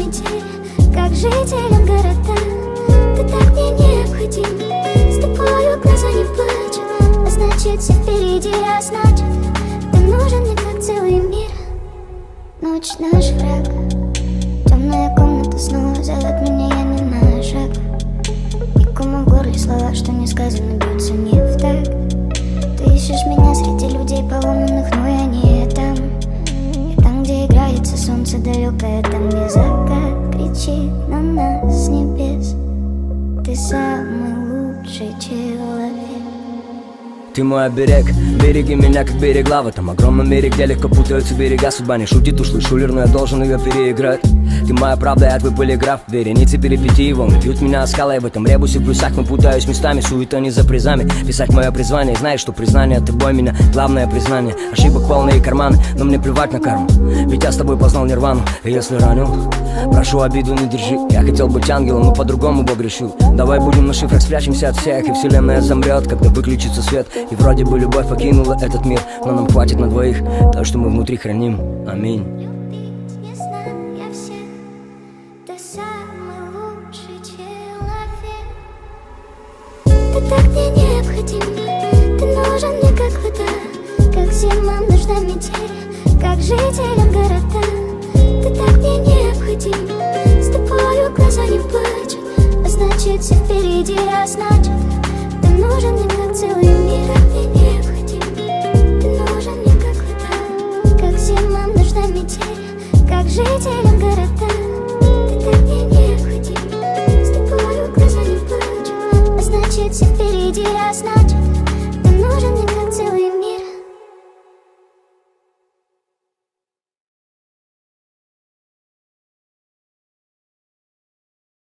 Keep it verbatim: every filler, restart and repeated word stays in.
метель, как жителям города. Ты так мне необходим, с тобою глаза не плачут, а значит все впереди, а значит ты нужен мне как целый мир. Ночь наш враг, темная комната снова зовет меня, я не на шаг. И кому в горле слова, что не сказано, бьются не в такт. Ты ищешь меня среди людей поломанных, но я не там. Я там, где играется солнце далекое, там, где закат кричит на нас с небес. Ты самый лучший человек. Ты мой оберег, береги меня, как берегла в этом огромном мире, где легко путаются берега. Судьба не шутит, ушлый шулер, но я должен ее переиграть. Ты моя правда, я твой полиграф. Вереницы перипетий, волны бьют меня скалой. В этом ребусе в плюсах мы путаюсь местами. Суета не за призами, писать мое призвание. Знаешь, что признание, ты бой меня, главное признание. Ошибок полные карманы, но мне плевать на карму, ведь я с тобой познал нирвану. И если ранил, прошу, обиду не держи. Я хотел быть ангелом, но по-другому погрешил. Давай будем на шифрах, спрячемся от всех, и вселенная замрет, когда выключится свет. И вроде бы любовь покинула этот мир, но нам хватит на двоих то, что мы внутри храним. Аминь. Любить не знаю я всех, ты самый лучший человек. Ты так мне необходим, ты нужен мне как вода, как зимам нужна метель, как жителям города. Ты так мне необходим, с тобою глаза не плачут, а значит все впереди, а значит ты нужен мне как целый мир. Ты необходим, ты нужен мне как вода, как зимам нужна метель, как жителям города. Ты так мне необходим, с тобою глаза не плачут, а значит все впереди, а значит ты нужен мне